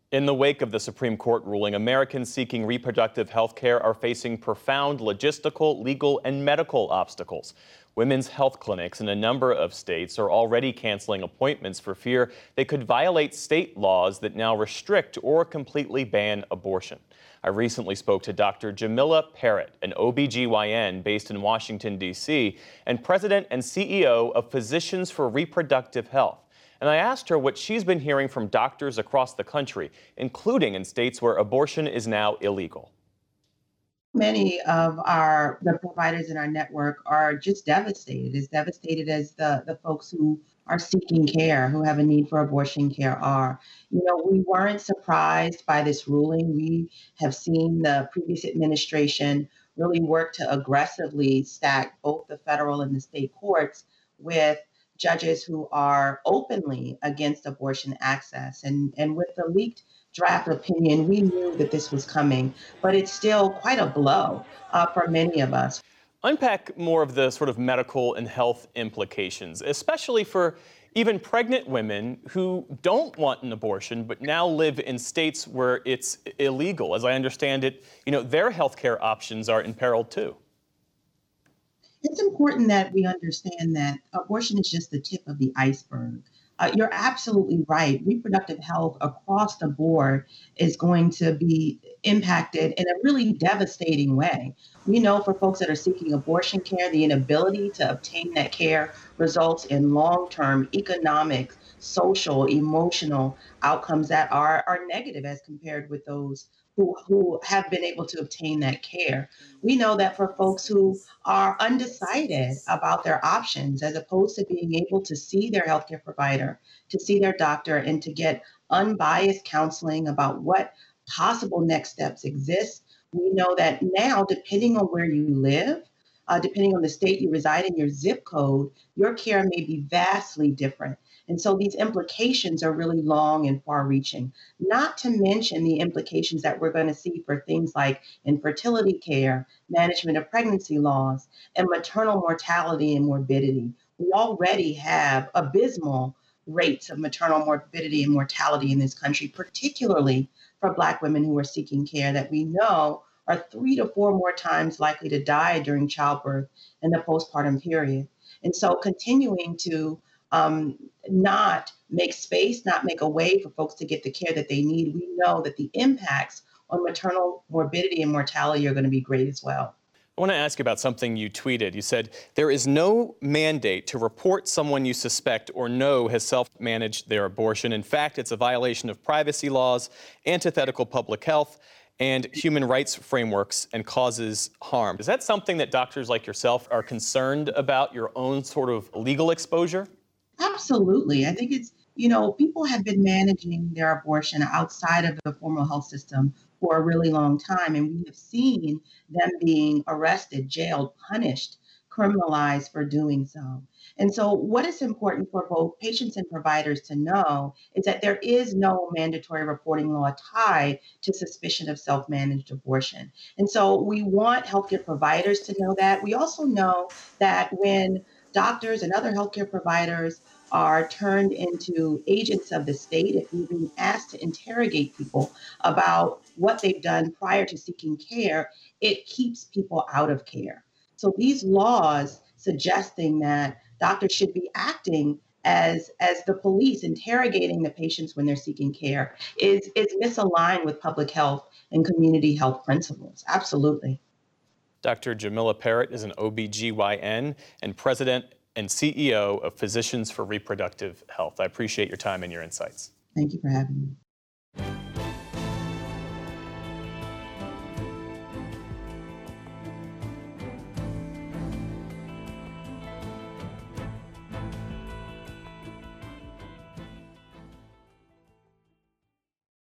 In the wake of the Supreme Court ruling, Americans seeking reproductive health care are facing profound logistical, legal, and medical obstacles. Women's health clinics in a number of states are already canceling appointments for fear they could violate state laws that now restrict or completely ban abortion. I recently spoke to Dr. Jamila Parrott, an OBGYN based in Washington, D.C., and president and CEO of Physicians for Reproductive Health. And I asked her what she's been hearing from doctors across the country, including in states where abortion is now illegal. Many of the providers in our network are just devastated, as devastated as the folks who are seeking care, who have a need for abortion care are. We weren't surprised by this ruling. We have seen the previous administration really work to aggressively stack both the federal and the state courts with judges who are openly against abortion access. And with the leaked draft opinion, we knew that this was coming, but it's still quite a blow for many of us. Unpack more of the sort of medical and health implications, especially for even pregnant women who don't want an abortion but now live in states where it's illegal. As I understand it, their healthcare options are imperiled too. It's important that we understand that abortion is just the tip of the iceberg. You're absolutely right. Reproductive health across the board is going to be impacted in a really devastating way. We know for folks that are seeking abortion care, the inability to obtain that care results in long term economic, social, emotional outcomes that are negative as compared with those who have been able to obtain that care. We know that for folks who are undecided about their options, as opposed to being able to see their healthcare provider, to see their doctor, and to get unbiased counseling about what possible next steps exist. We know that now, depending on where you live, depending on the state you reside in, your zip code, your care may be vastly different. And so these implications are really long and far reaching, not to mention the implications that we're going to see for things like infertility care, management of pregnancy laws, and maternal mortality and morbidity. We already have abysmal rates of maternal morbidity and mortality in this country, particularly for Black women who are seeking care, that we know are 3 to 4 more times likely to die during childbirth and the postpartum period. And so continuing to not make space, not make a way for folks to get the care that they need, we know that the impacts on maternal morbidity and mortality are going to be great as well. I want to ask you about something you tweeted. You said, there is no mandate to report someone you suspect or know has self-managed their abortion. In fact, it's a violation of privacy laws, antithetical public health, and human rights frameworks, and causes harm. Is that something that doctors like yourself are concerned about, your own sort of legal exposure? Absolutely. I think people have been managing their abortion outside of the formal health system for a really long time. And we have seen them being arrested, jailed, punished, criminalized for doing so. And so, what is important for both patients and providers to know is that there is no mandatory reporting law tied to suspicion of self managed abortion. And so, we want healthcare providers to know that. We also know that when doctors and other healthcare providers are turned into agents of the state, if we've been asked to interrogate people about what they've done prior to seeking care, it keeps people out of care. So these laws suggesting that doctors should be acting as the police, interrogating the patients when they're seeking care, is misaligned with public health and community health principles. Absolutely. Dr. Jamila Parrott is an OBGYN and president and CEO of Physicians for Reproductive Health. I appreciate your time and your insights. Thank you for having me.